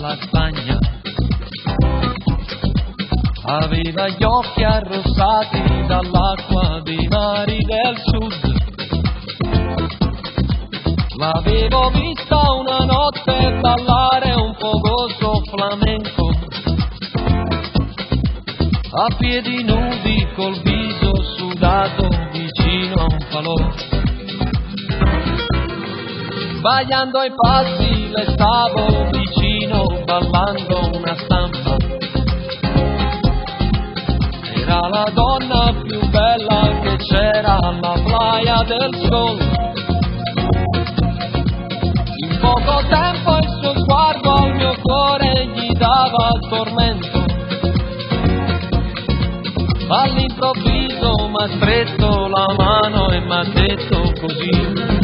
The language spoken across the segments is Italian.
dalla Spagna. Aveva gli occhi arrossati dall'acqua dei mari del sud. L'avevo vista una notte ballare un fogoso flamenco, a piedi nudi col viso sudato vicino a un falò. Sbagliando i passi le stavo vicino ballando una stampa. Era la donna più bella che c'era alla playa del Sol. In poco tempo il suo sguardo al mio cuore gli dava tormento. All'improvviso m'ha stretto la mano e m'ha detto così: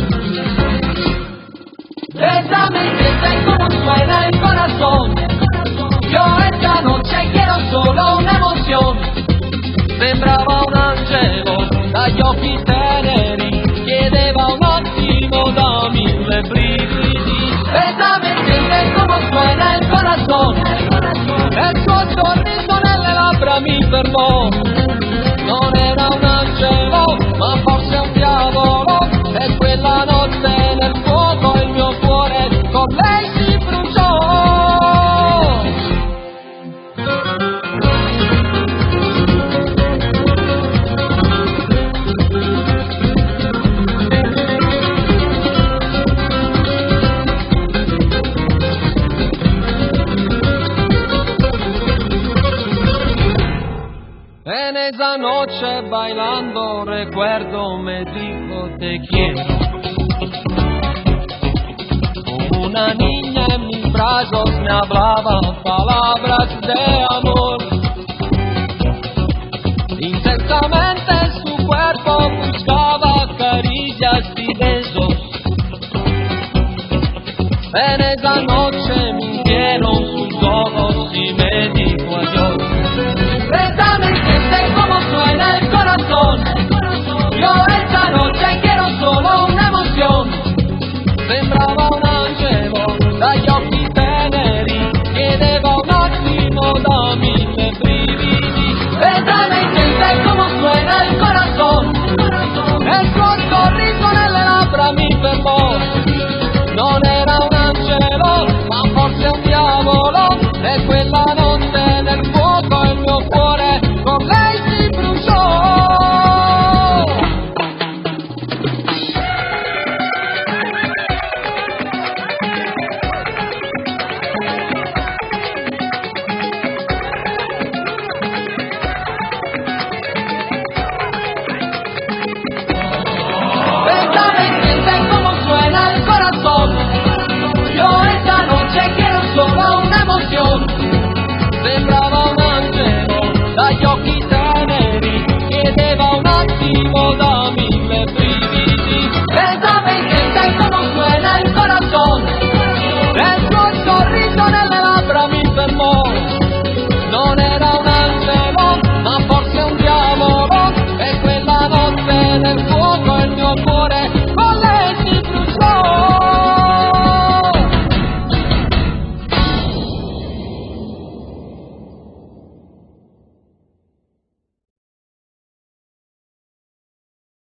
bésame que sé como suena el corazón. Yo esta noche quiero solo una emoción. Sembrava un angelo dagli occhi teneri, chiedeva un attimo da mille brividi. Bésame que sé como suena el corazón. E il suo sorriso nelle labbra mi fermò. Non era un angelo, ma forse un diavolo. E quella notte nel fuoco il mio cuore con lei si bruciò. En esa noche bailando recuerdo me dijo te quiero. Como una niña en mis brazos me hablaba palabras de amor. Intensamente su cuerpo buscaba caricias y besos. En esa noche